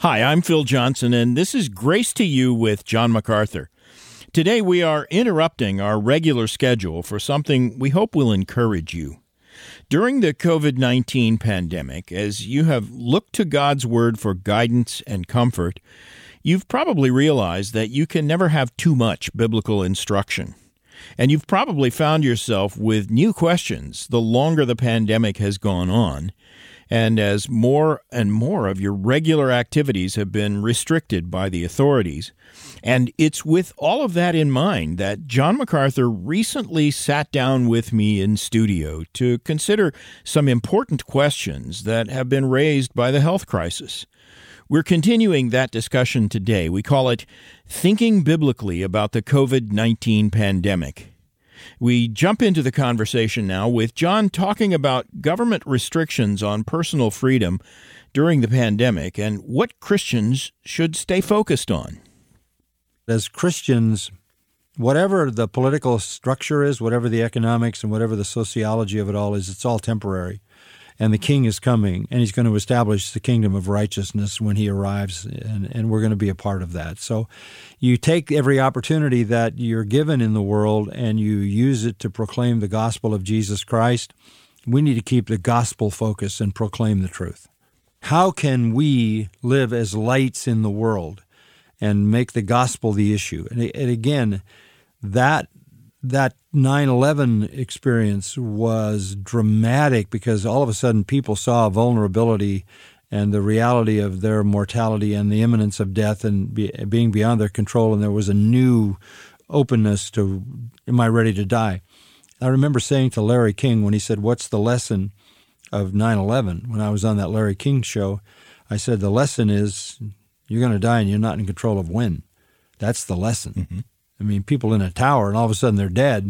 Hi, I'm Phil Johnson, and this is Grace to You with John MacArthur. Today we are interrupting our regular schedule for something we hope will encourage you. During the COVID-19 pandemic, as you have looked to God's Word for guidance and comfort, you've probably realized that you can never have too much biblical instruction. And you've probably found yourself with new questions the longer the pandemic has gone on, and as more and more of your regular activities have been restricted by the authorities. And it's with all of that in mind that John MacArthur recently sat down with me in studio to consider some important questions that have been raised by the health crisis. We're continuing that discussion today. We call it Thinking Biblically About the COVID-19 Pandemic. We jump into the conversation now with John talking about government restrictions on personal freedom during the pandemic and what Christians should stay focused on. As Christians, whatever the political structure is, whatever the economics and whatever the sociology of it all is, it's all temporary. And the King is coming, and he's going to establish the kingdom of righteousness when he arrives, and we're going to be a part of that. So you take every opportunity that you're given in the world, and you use it to proclaim the gospel of Jesus Christ. We need to keep the gospel focus and proclaim the truth. How can we live as lights in the world and make the gospel the issue? And again, that 9/11 experience was dramatic because all of a sudden people saw vulnerability and the reality of their mortality and the imminence of death and being beyond their control, and there was a new openness to, am I ready to die? I remember saying to Larry King when he said, what's the lesson of 9/11? When I was on that Larry King show, I said, the lesson is you're going to die and you're not in control of when. That's the lesson. Mm-hmm. I mean, people in a tower and all of a sudden they're dead.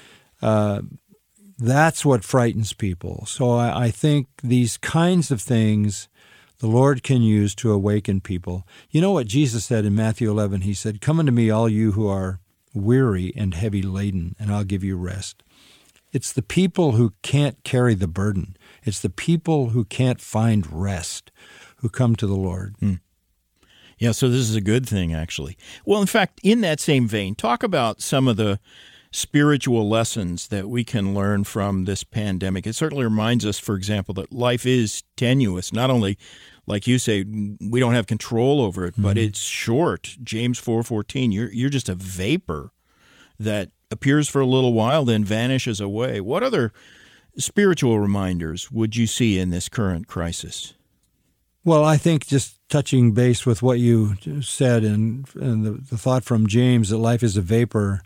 That's what frightens people. So I think these kinds of things the Lord can use to awaken people. You know what Jesus said in Matthew 11? He said, come unto me, all you who are weary and heavy laden, and I'll give you rest. It's the people who can't carry the burden. It's the people who can't find rest who come to the Lord. Yeah, so this is a good thing, actually. Well, in fact, in that same vein, talk about some of the spiritual lessons that we can learn from this pandemic. It certainly reminds us, for example, that life is tenuous. Not only, like you say, we don't have control over it, but it's short. James 4:14, you're just a vapor that appears for a little while, then vanishes away. What other spiritual reminders would you see in this current crisis? Well, I think just touching base with what you said and the thought from James that life is a vapor,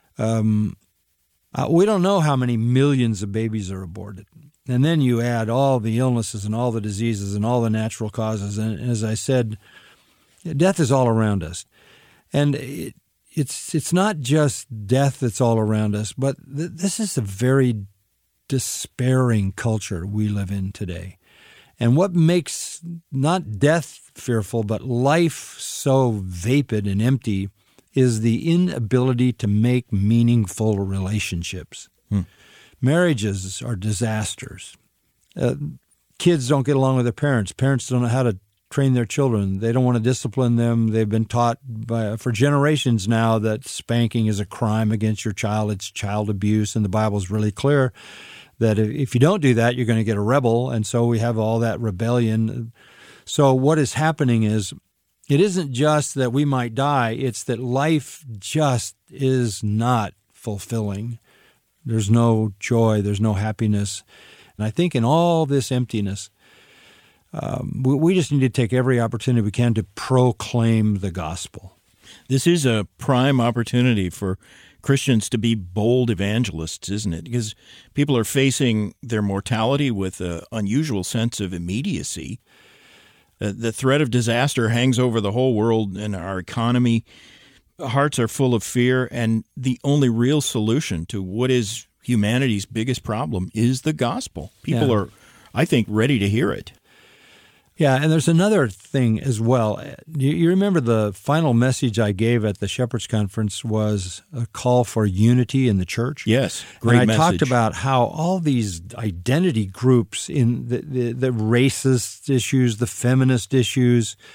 we don't know how many millions of babies are aborted. And then you add all the illnesses and all the diseases and all the natural causes. And as I said, death is all around us. And it's not just death that's all around us, but this is a very despairing culture we live in today. And what makes not death fearful, but life so vapid and empty is the inability to make meaningful relationships. Marriages are disasters. Kids don't get along with their parents. Parents don't know how to train their children. They don't want to discipline them. They've been taught for generations now that spanking is a crime against your child. It's child abuse, and the Bible's really clear that if you don't do that, you're going to get a rebel, and so we have all that rebellion. So what is happening is it isn't just that we might die, it's that life just is not fulfilling. There's no joy, there's no happiness. And I think in all this emptiness, we just need to take every opportunity we can to proclaim the gospel. This is a prime opportunity for Christians to be bold evangelists, isn't it? Because people are facing their mortality with an unusual sense of immediacy. The threat of disaster hangs over the whole world and our economy. Hearts are full of fear, and the only real solution to what is humanity's biggest problem is the gospel. People are, I think, ready to hear it. Yeah, and there's another thing as well. You remember the final message I gave at the Shepherds Conference was a call for unity in the church? Yes, great message. And I talked message about how all these identity groups in the racist issues, the feminist issues,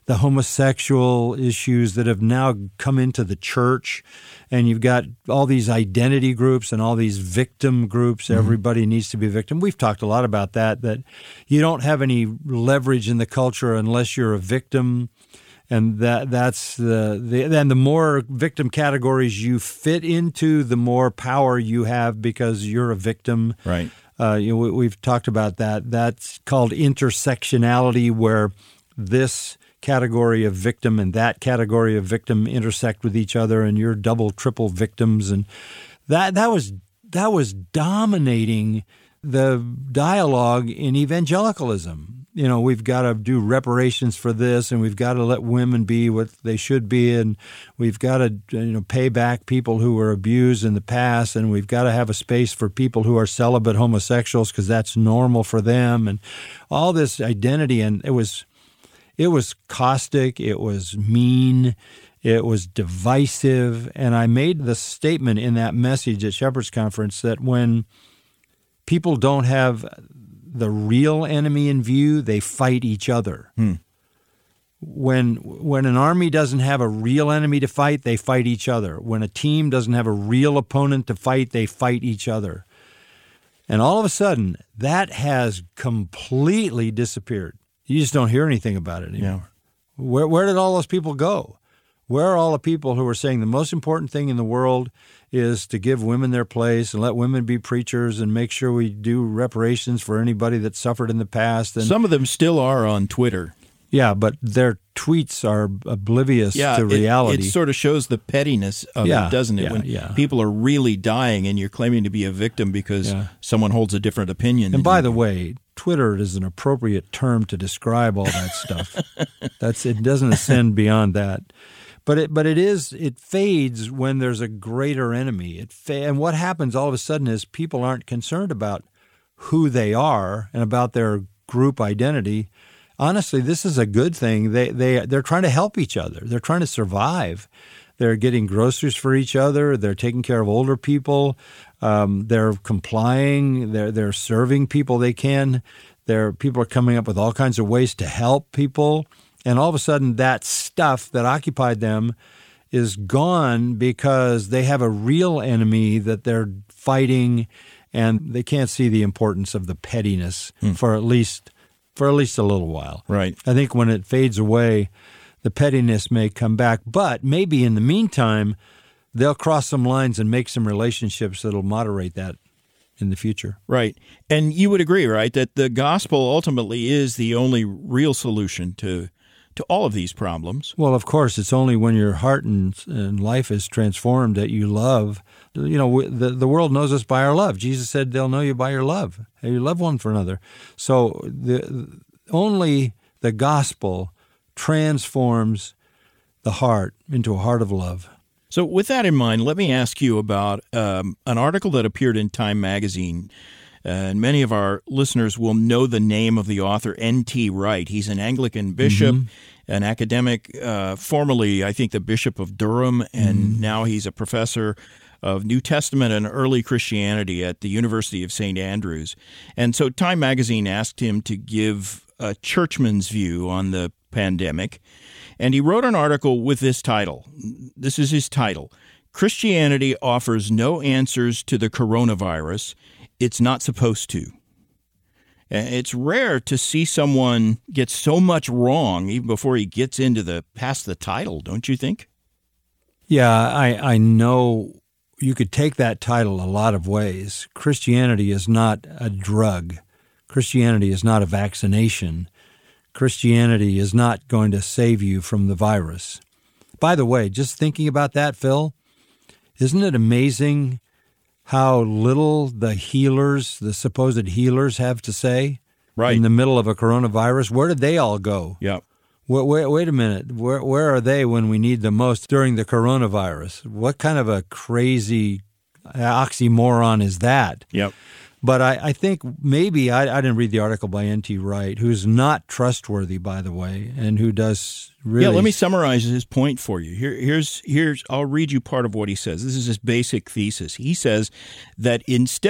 the homosexual issues that have now come into the church, and you've got all these identity groups and all these victim groups. Mm-hmm. Everybody needs to be a victim. We've talked a lot about that you don't have any leverage in the culture unless you're a victim. And that's the more victim categories you fit into, the more power you have because you're a victim. Right. We've talked about that. That's called intersectionality, where this category of victim and that category of victim intersect with each other, and you're double, triple victims. And that was dominating the dialogue in evangelicalism. We've got to do reparations for this, and we've got to let women be what they should be, and we've got to pay back people who were abused in the past, and we've got to have a space for people who are celibate homosexuals because that's normal for them, and all this identity. And it was caustic, it was mean, it was divisive. And I made the statement in that message at Shepherd's Conference that when people don't have the real enemy in view, they fight each other. When an army doesn't have a real enemy to fight, they fight each other. When a team doesn't have a real opponent to fight, they fight each other. And all of a sudden, that has completely disappeared. You just don't hear anything about it anymore. Yeah. Where did all those people go? Where are all the people who were saying the most important thing in the world is to give women their place and let women be preachers and make sure we do reparations for anybody that suffered in the past? And some of them still are on Twitter. Yeah, but their tweets are oblivious to reality. It sort of shows the pettiness of it, doesn't it? When people are really dying and you're claiming to be a victim because someone holds a different opinion. And by the way, Twitter is an appropriate term to describe all that stuff. It doesn't ascend beyond that. But it fades when there's a greater enemy. And what happens all of a sudden is people aren't concerned about who they are and about their group identity. Honestly, this is a good thing. They're trying to help each other. They're trying to survive. They're getting groceries for each other. They're taking care of older people. They're complying. They're serving people they can. People are coming up with all kinds of ways to help people. And all of a sudden, that stuff that occupied them is gone because they have a real enemy that they're fighting, and they can't see the importance of the pettiness for at least a little while. Right. I think when it fades away, the pettiness may come back. But maybe in the meantime, they'll cross some lines and make some relationships that'll moderate that in the future. Right. And you would agree, right, that the gospel ultimately is the only real solution to all of these problems. Well, of course, it's only when your heart and life is transformed that you love. The world knows us by our love. Jesus said they'll know you by your love. You love one for another. So only the gospel transforms the heart into a heart of love. So with that in mind, let me ask you about an article that appeared in Time magazine. And many of our listeners will know the name of the author, N.T. Wright. He's an Anglican bishop, an academic, formerly, I think, the Bishop of Durham, and now he's a professor of New Testament and early Christianity at the University of St. Andrews. And so Time magazine asked him to give a churchman's view on the pandemic, and he wrote an article with this title. This is his title: Christianity offers no answers to the coronavirus. It's not supposed to. It's rare to see someone get so much wrong even before he gets into past the title, don't you think? Yeah, I know you could take that title a lot of ways. Christianity is not a drug. Christianity is not a vaccination. Christianity is not going to save you from the virus. By the way, just thinking about that, Phil, isn't it amazing how little the supposed healers have to say in the middle of a coronavirus? Where did they all go? Yeah. Wait a minute. Where are they when we need them most during the coronavirus? What kind of a crazy oxymoron is that? Yep. But I think maybe, I didn't read the article by N.T. Wright, who's not trustworthy, by the way, and who does really... Yeah, let me summarize his point for you. Here's I'll read you part of what he says. This is his basic thesis. He says that instead of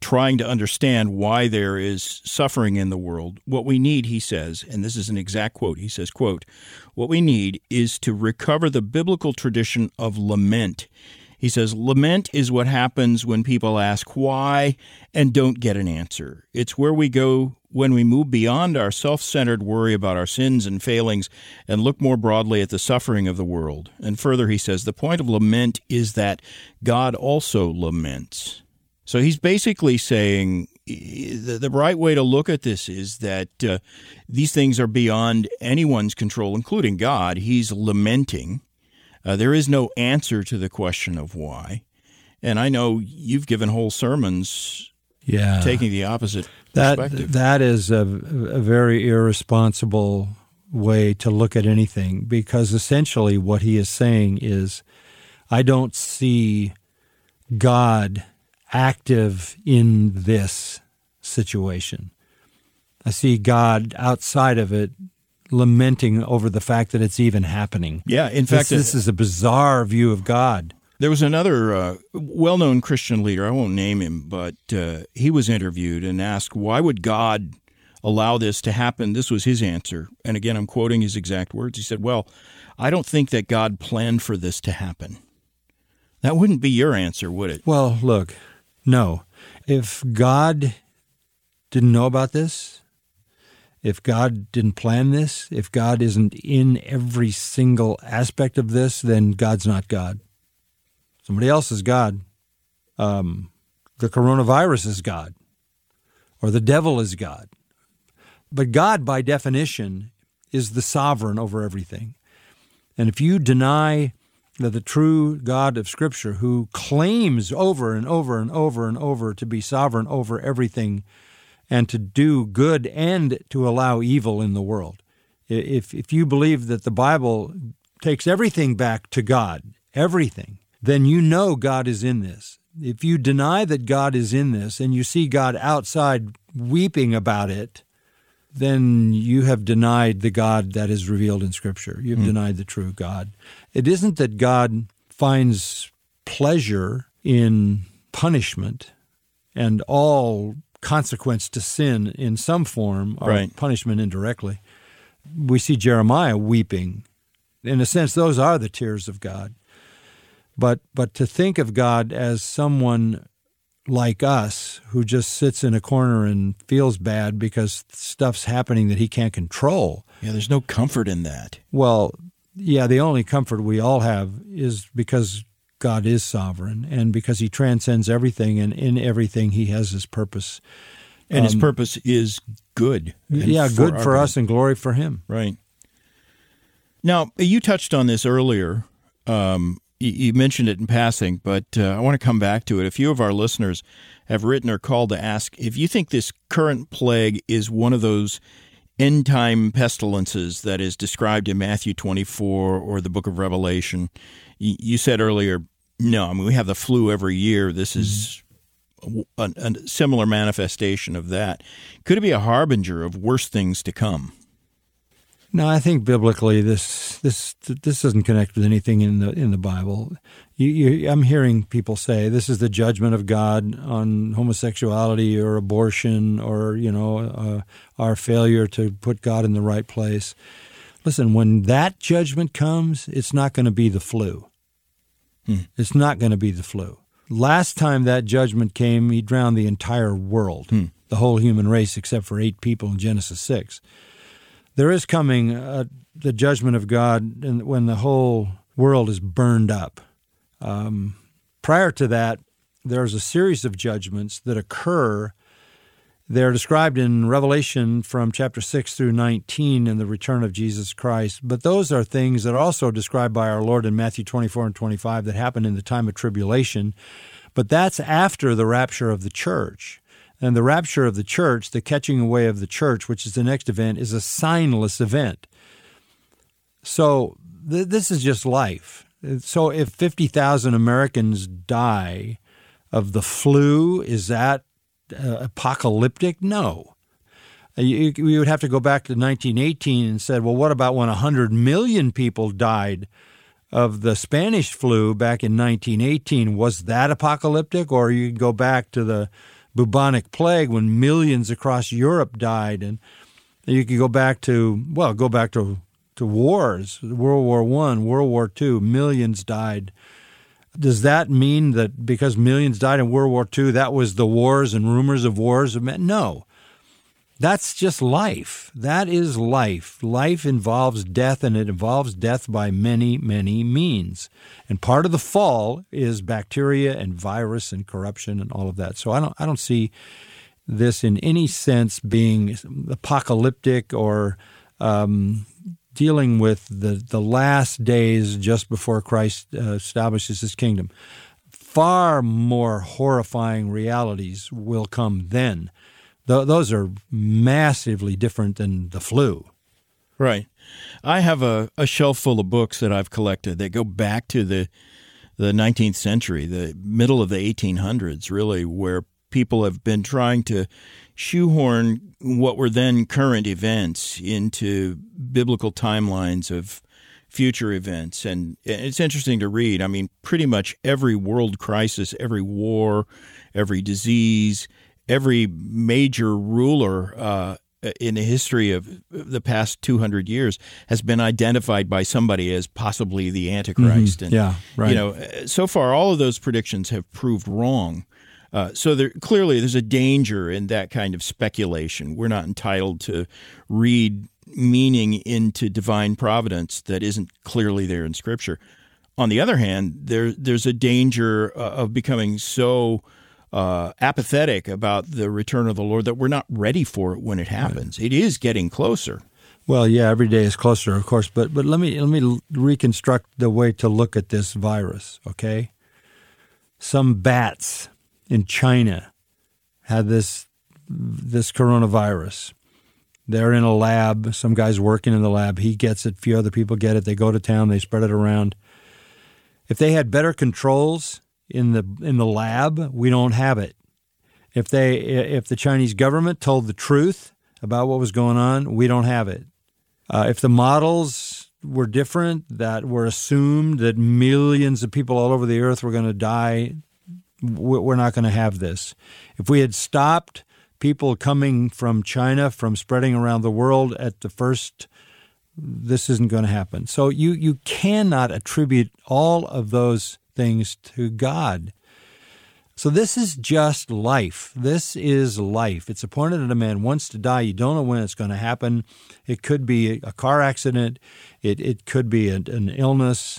trying to understand why there is suffering in the world. What we need, he says, and this is an exact quote, he says, quote, "What we need is to recover the biblical tradition of lament." He says, lament is what happens when people ask why and don't get an answer. It's where we go when we move beyond our self-centered worry about our sins and failings and look more broadly at the suffering of the world. And further, he says, the point of lament is that God also laments. So he's basically saying the right way to look at this is that these things are beyond anyone's control, including God. He's lamenting. There is no answer to the question of why. And I know you've given whole sermons taking the opposite perspective. That is a very irresponsible way to look at anything, because essentially what he is saying is, I don't see God active in this situation. I see God outside of it, lamenting over the fact that it's even happening. Yeah, in fact, this is a bizarre view of God. There was another well-known Christian leader, I won't name him, but he was interviewed and asked, why would God allow this to happen? This was his answer. And again, I'm quoting his exact words. He said, well, I don't think that God planned for this to happen. That wouldn't be your answer, would it? Well, look, no. If God didn't know about this, if God didn't plan this, if God isn't in every single aspect of this, then God's not God. Somebody else is God. The coronavirus is God, or the devil is God. But God, by definition, is the sovereign over everything. And if you deny that the true God of Scripture, who claims over and over and over and over to be sovereign over everything, and to do good and to allow evil in the world. If you believe that the Bible takes everything back to God, everything, then you know God is in this. If you deny that God is in this and you see God outside weeping about it, then you have denied the God that is revealed in Scripture. You've denied the true God. It isn't that God finds pleasure in punishment and all consequence to sin in some form, or punishment indirectly. We see Jeremiah weeping. In a sense, those are the tears of God. But to think of God as someone like us who just sits in a corner and feels bad because stuff's happening that he can't control. Yeah, there's no comfort in that. Well, yeah, the only comfort we all have is because God is sovereign, and because he transcends everything, and in everything he has his purpose. And his purpose is good. Yeah, good for us and glory for him. Right. Now, you touched on this earlier. You mentioned it in passing, but I want to come back to it. A few of our listeners have written or called to ask if you think this current plague is one of those end-time pestilences that is described in Matthew 24 or the book of Revelation. You said earlier, no, I mean, we have the flu every year. This is a similar manifestation of that. Could it be a harbinger of worse things to come? No, I think biblically this doesn't connect with anything in the Bible. I'm hearing people say this is the judgment of God on homosexuality or abortion, or our failure to put God in the right place. Listen, when that judgment comes, it's not going to be the flu. It's not going to be the flu. Last time that judgment came, he drowned the entire world, the whole human race, except for 8 people in Genesis 6. There is coming the judgment of God when the whole world is burned up. Prior to that, there's a series of judgments that occur. They're described in Revelation from chapter 6 through 19 in the return of Jesus Christ. But those are things that are also described by our Lord in Matthew 24 and 25 that happen in the time of tribulation. But that's after the rapture of the church. And the rapture of the church, the catching away of the church, which is the next event, is a signless event. So this is just life. So if 50,000 Americans die of the flu, is that apocalyptic? No. We would have to go back to 1918 and said, well, what about when 100 million people died of the Spanish flu back in 1918? Was that apocalyptic? Or you could go back to the bubonic plague when millions across Europe died. And you could go back to wars, World War I, World War II, millions died. Does that mean that because millions died in World War II, that was the wars and rumors of wars? No. That's just life. That is life. Life involves death, and it involves death by many, many means. And part of the fall is bacteria and virus and corruption and all of that. So I don't see this in any sense being apocalyptic or dealing with the last days just before Christ establishes his kingdom. Far more horrifying realities will come then. Those are massively different than the flu. Right. I have a shelf full of books that I've collected that go back to the 19th century, the middle of the 1800s, really, where people have been trying to shoehorn what were then current events into biblical timelines of future events. And it's interesting to read. I mean, pretty much every world crisis, every war, every disease, every major ruler in the history of the past 200 years has been identified by somebody as possibly the Antichrist. Mm-hmm. And, right. So far, all of those predictions have proved wrong. So clearly there's a danger in that kind of speculation. We're not entitled to read meaning into divine providence that isn't clearly there in Scripture. On the other hand, there's a danger of becoming so apathetic about the return of the Lord that we're not ready for it when it happens. Right. It is getting closer. Well, yeah, every day is closer, of course. But let me reconstruct the way to look at this virus. Okay, some bats in China had this coronavirus. They're in a lab. Some guy's working in the lab. He gets it. A few other people get it. They go to town. They spread it around. If they had better controls in the lab, we don't have it. If the Chinese government told the truth about what was going on, we don't have it. If the models were different, that were assumed that millions of people all over the earth were going to die, we're not going to have this. If we had stopped people coming from China from spreading around the world at the first, this isn't going to happen. So you cannot attribute all of those things to God. So this is just life. This is life. It's appointed that a man wants to die. You don't know when it's going to happen. It could be a car accident. It could be an illness.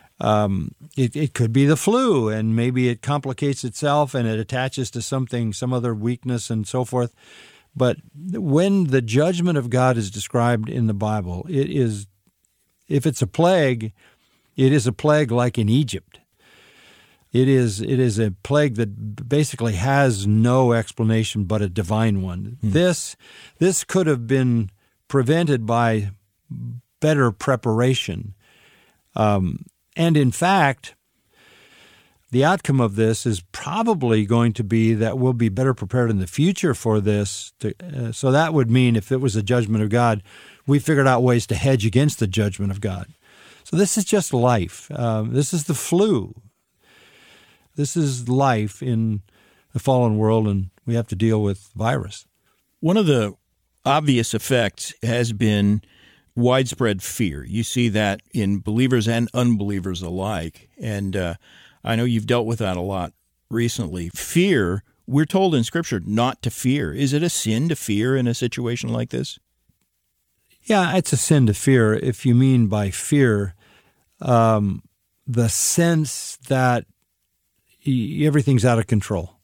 It could be the flu, and maybe it complicates itself and it attaches to something, some other weakness and so forth. But when the judgment of God is described in the Bible, it is, if it's a plague, it is a plague like in Egypt. It is a plague that basically has no explanation but a divine one. This could have been prevented by better preparation. And in fact, the outcome of this is probably going to be that we'll be better prepared in the future for this. So that would mean if it was a judgment of God, we figured out ways to hedge against the judgment of God. So this is just life. This is the flu. This is life in the fallen world, and we have to deal with virus. One of the obvious effects has been widespread fear. You see that in believers and unbelievers alike. And I know you've dealt with that a lot recently. Fear, we're told in Scripture not to fear. Is it a sin to fear in a situation like this? Yeah, it's a sin to fear if you mean by fear the sense that everything's out of control.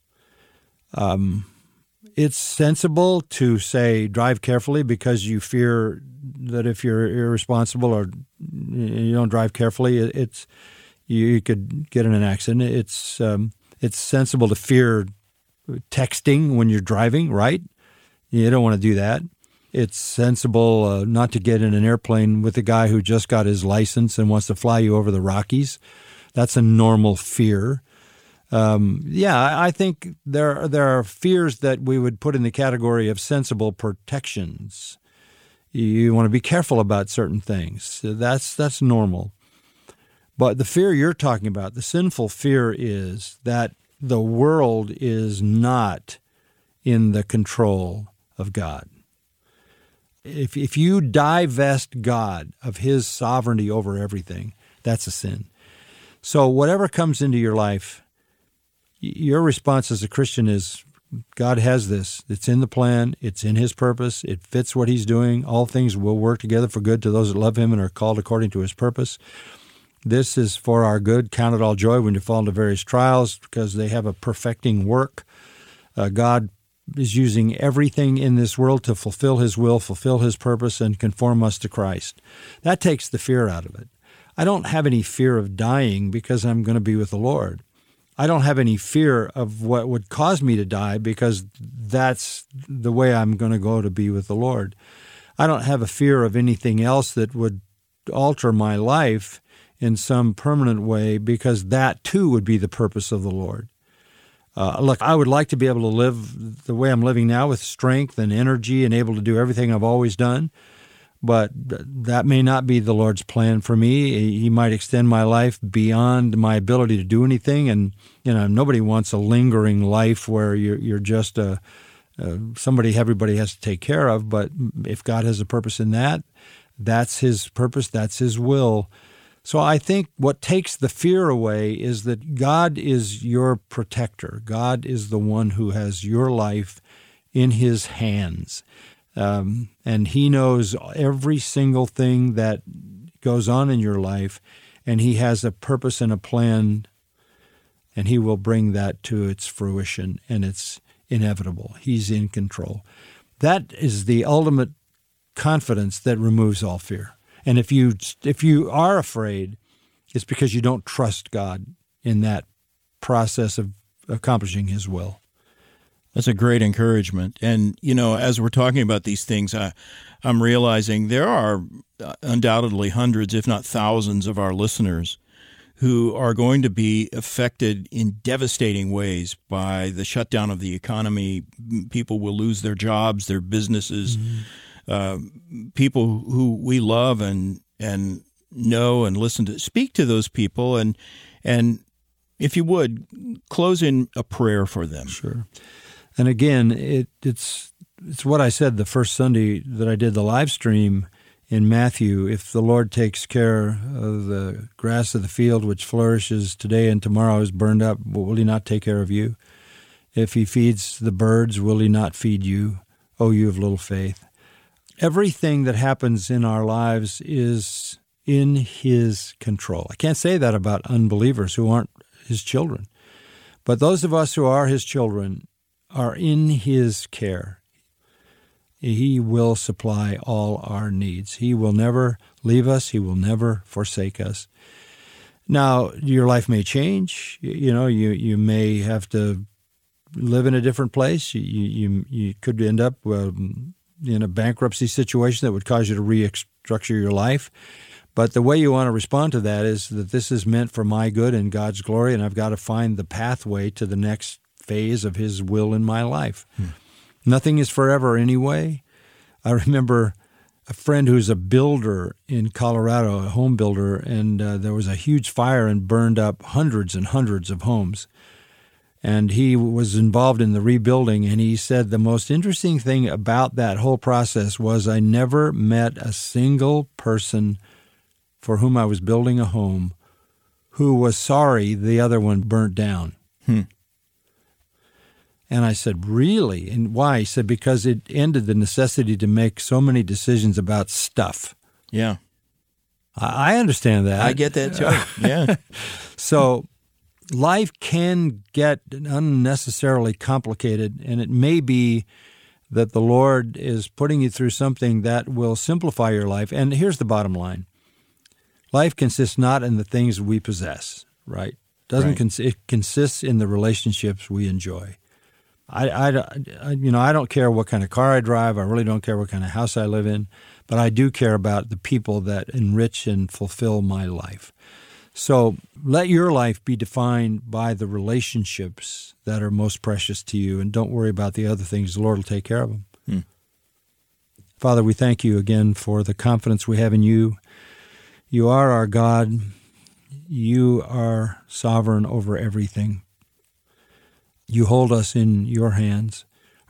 It's sensible to say drive carefully because you fear that if you're irresponsible or you don't drive carefully, you could get in an accident. It's sensible to fear texting when you're driving, right? You don't want to do that. It's sensible not to get in an airplane with a guy who just got his license and wants to fly you over the Rockies. That's a normal fear. I think there are fears that we would put in the category of sensible protections. You want to be careful about certain things. That's normal. But the fear you're talking about, the sinful fear, is that the world is not in the control of God. If you divest God of his sovereignty over everything, that's a sin. So whatever comes into your life, your response as a Christian is, God has this. It's in the plan. It's in his purpose. It fits what he's doing. All things will work together for good to those that love him and are called according to his purpose. This is for our good. Count it all joy when you fall into various trials, because they have a perfecting work. God is using everything in this world to fulfill his will, fulfill his purpose, and conform us to Christ. That takes the fear out of it. I don't have any fear of dying because I'm going to be with the Lord. I don't have any fear of what would cause me to die because that's the way I'm going to go to be with the Lord. I don't have a fear of anything else that would alter my life in some permanent way, because that too would be the purpose of the Lord. Look, I would like to be able to live the way I'm living now with strength and energy and able to do everything I've always done, but that may not be the Lord's plan for me. He might extend my life beyond my ability to do anything, and nobody wants a lingering life where you're just somebody everybody has to take care of. But if God has a purpose in that, that's his purpose, that's his will. So I think what takes the fear away is that God is your protector. God is the one who has your life in his hands. And he knows every single thing that goes on in your life, and he has a purpose and a plan, and he will bring that to its fruition, and it's inevitable. He's in control. That is the ultimate confidence that removes all fear. And if you are afraid, it's because you don't trust God in that process of accomplishing his will. That's a great encouragement. And, as we're talking about these things, I'm realizing there are undoubtedly hundreds, if not thousands, of our listeners who are going to be affected in devastating ways by the shutdown of the economy. People will lose their jobs, their businesses. Mm-hmm. People who we love and know and listen to, speak to those people, and if you would, close in a prayer for them. Sure. And again, it's what I said the first Sunday that I did the live stream in Matthew. If the Lord takes care of the grass of the field, which flourishes today and tomorrow is burned up, will he not take care of you? If he feeds the birds, will he not feed you? Oh, you of little faith. Everything that happens in our lives is in his control. I can't say that about unbelievers who aren't his children. But those of us who are his children are in his care. He will supply all our needs. He will never leave us. He will never forsake us. Now, your life may change. You may have to live in a different place. You could end up in a bankruptcy situation that would cause you to restructure your life. But the way you want to respond to that is that this is meant for my good and God's glory, and I've got to find the pathway to the next phase of his will in my life. Nothing is forever anyway. I remember a friend who's a builder in Colorado, a home builder, and there was a huge fire and burned up hundreds and hundreds of homes. And he was involved in the rebuilding, and he said the most interesting thing about that whole process was I never met a single person for whom I was building a home who was sorry the other one burnt down. And I said, really? And why? He said, because it ended the necessity to make so many decisions about stuff. Yeah. I understand that. I get that too. Yeah. So life can get unnecessarily complicated, and it may be that the Lord is putting you through something that will simplify your life. And here's the bottom line. Life consists not in the things we possess, right? It consists in the relationships we enjoy. I don't care what kind of car I drive. I really don't care what kind of house I live in, but I do care about the people that enrich and fulfill my life. So let your life be defined by the relationships that are most precious to you, and don't worry about the other things. The Lord will take care of them. Father, we thank you again for the confidence we have in you. You are our God. You are sovereign over everything. You hold us in your hands.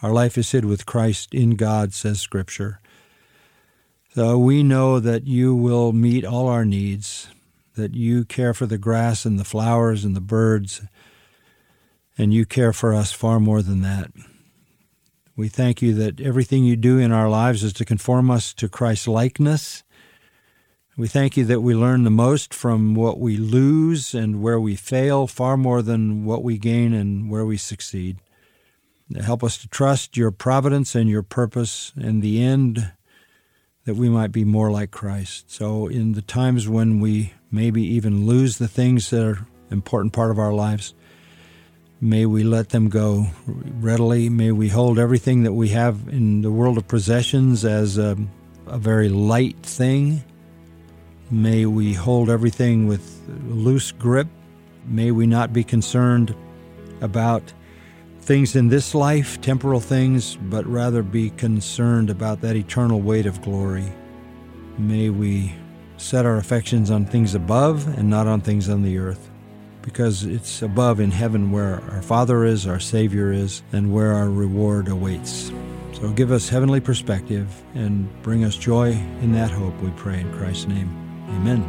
Our life is hid with Christ in God, says Scripture. So we know that you will meet all our needs, that you care for the grass and the flowers and the birds, and you care for us far more than that. We thank you that everything you do in our lives is to conform us to Christ's likeness. We thank you that we learn the most from what we lose and where we fail, far more than what we gain and where we succeed. Help us to trust your providence and your purpose in the end, that we might be more like Christ. So in the times when we maybe even lose the things that are an important part of our lives, may we let them go readily. May we hold everything that we have in the world of possessions as a very light thing. May we hold everything with loose grip. May we not be concerned about things in this life, temporal things, but rather be concerned about that eternal weight of glory. May we set our affections on things above and not on things on the earth, because it's above in heaven where our Father is, our Savior is, and where our reward awaits. So give us heavenly perspective and bring us joy in that hope, we pray in Christ's name. Amen.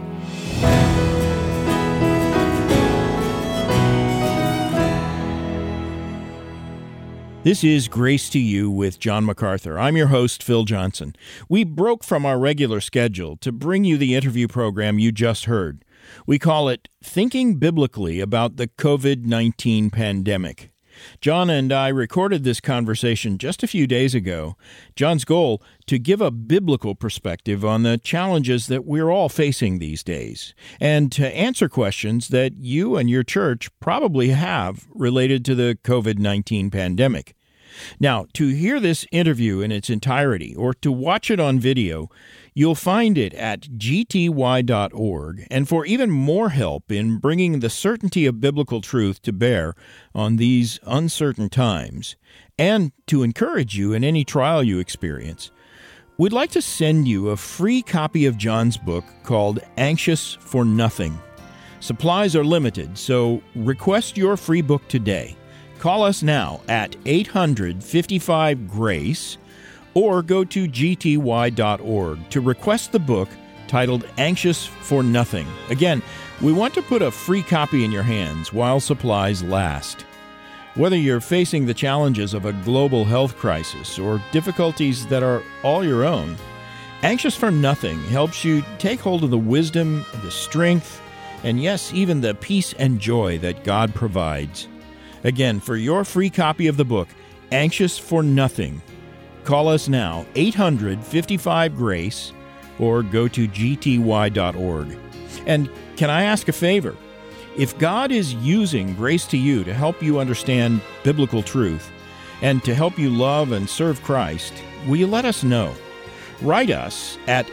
This is Grace to You with John MacArthur. I'm your host, Phil Johnson. We broke from our regular schedule to bring you the interview program you just heard. We call it Thinking Biblically About the COVID-19 Pandemic. John and I recorded this conversation just a few days ago. John's goal, to give a biblical perspective on the challenges that we're all facing these days, and to answer questions that you and your church probably have related to the COVID-19 pandemic. Now, to hear this interview in its entirety or to watch it on video, you'll find it at gty.org. And for even more help in bringing the certainty of biblical truth to bear on these uncertain times, and to encourage you in any trial you experience, we'd like to send you a free copy of John's book called Anxious for Nothing. Supplies are limited, so request your free book today. Call us now at 800-55-GRACE or go to gty.org to request the book titled Anxious for Nothing. Again, we want to put a free copy in your hands while supplies last. Whether you're facing the challenges of a global health crisis or difficulties that are all your own, Anxious for Nothing helps you take hold of the wisdom, the strength, and yes, even the peace and joy that God provides. Again, for your free copy of the book, Anxious for Nothing, call us now, 800-55-GRACE, or go to gty.org. And can I ask a favor? If God is using Grace to You to help you understand biblical truth and to help you love and serve Christ, will you let us know? Write us at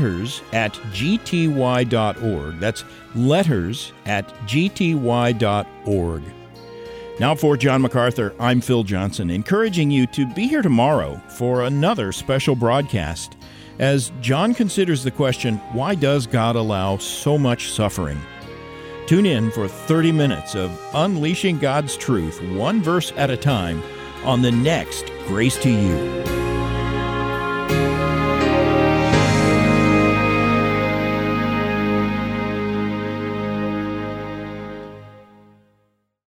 letters@gty.org. That's letters@gty.org. Now for John MacArthur, I'm Phil Johnson, encouraging you to be here tomorrow for another special broadcast as John considers the question, why does God allow so much suffering? Tune in for 30 minutes of unleashing God's truth, one verse at a time, on the next Grace to You.